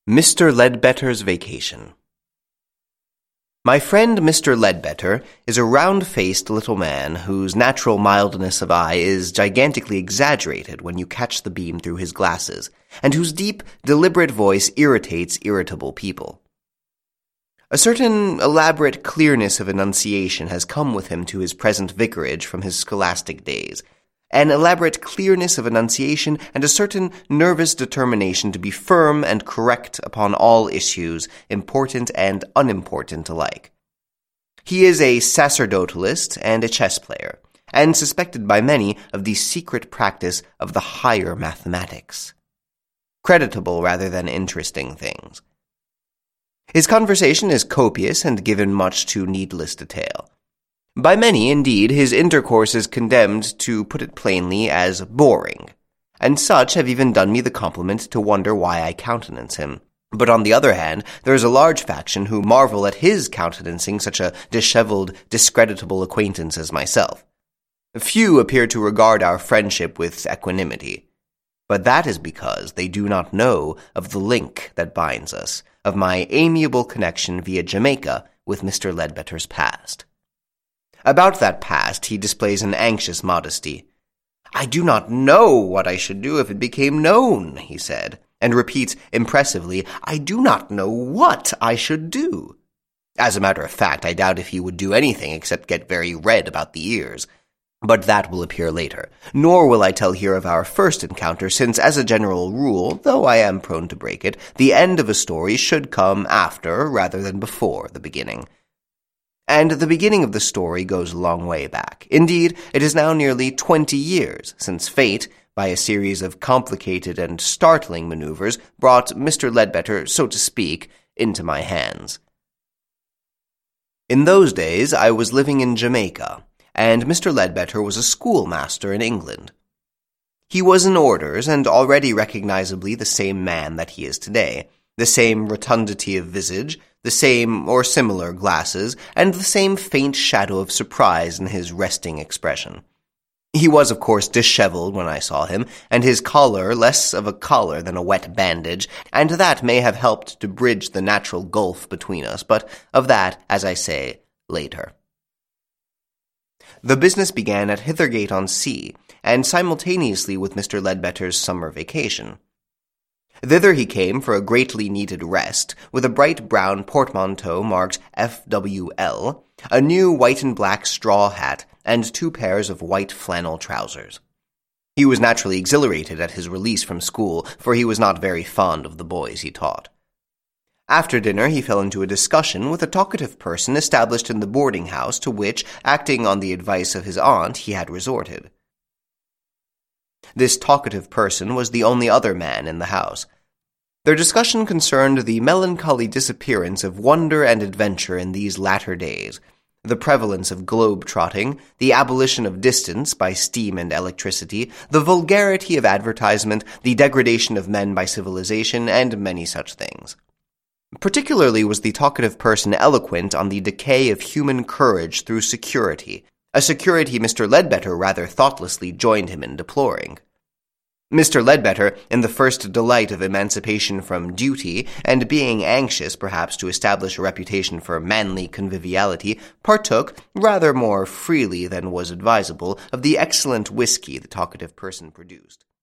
Mr. Ledbetter's Vacation. My friend Mr. Ledbetter is a round-faced little man whose natural mildness of eye is gigantically exaggerated when you catch the beam through his glasses, and whose deep, deliberate voice irritates irritable people. A certain elaborate clearness of enunciation has come with him to his present vicarage from his scholastic days, an elaborate clearness of enunciation and a certain nervous determination to be firm and correct upon all issues, important and unimportant alike. He is a sacerdotalist and a chess player, and suspected by many of the secret practice of the higher mathematics. Creditable rather than interesting things. His conversation is copious and given much to needless detail. By many, indeed, his intercourse is condemned, to put it plainly, as boring, and such have even done me the compliment to wonder why I countenance him. But on the other hand, there is a large faction who marvel at his countenancing such a disheveled, discreditable acquaintance as myself. Few appear to regard our friendship with equanimity, but that is because they do not know of the link that binds us, of my amiable connection via Jamaica with Mr. Ledbetter's past. About that past he displays an anxious modesty. "I do not know what I should do if it became known," he said, and repeats impressively, "I do not know what I should do." As a matter of fact, I doubt if he would do anything except get very red about the ears. But that will appear later, nor will I tell here of our first encounter, since as a general rule, though I am prone to break it, the end of a story should come after rather than before the beginning. And the beginning of the story goes a long way back. Indeed, it is now nearly 20 years since fate, by a series of complicated and startling maneuvers, brought Mr. Ledbetter, so to speak, into my hands. In those days, I was living in Jamaica, and Mr. Ledbetter was a schoolmaster in England. He was in orders, and already recognizably the same man that he is today, the same rotundity of visage, the same or similar glasses, and the same faint shadow of surprise in his resting expression. He was, of course, disheveled when I saw him, and his collar less of a collar than a wet bandage, and that may have helped to bridge the natural gulf between us, but of that, as I say, later. The business began at Hithergate-on-Sea, and simultaneously with Mr. Ledbetter's summer vacation. Thither he came for a greatly needed rest, with a bright brown portmanteau marked FWL, a new white and black straw hat, and 2 pairs of white flannel trousers. He was naturally exhilarated at his release from school, for he was not very fond of the boys he taught. After dinner he fell into a discussion with a talkative person established in the boarding-house to which, acting on the advice of his aunt, he had resorted. This talkative person was the only other man in the house. Their discussion concerned the melancholy disappearance of wonder and adventure in these latter days, the prevalence of globe-trotting, the abolition of distance by steam and electricity, the vulgarity of advertisement, the degradation of men by civilization, and many such things. Particularly was the talkative person eloquent on the decay of human courage through security, a security Mr. Ledbetter rather thoughtlessly joined him in deploring. Mr. Ledbetter, in the first delight of emancipation from duty, and being anxious perhaps to establish a reputation for manly conviviality, partook, rather more freely than was advisable, of the excellent whiskey the talkative person produced.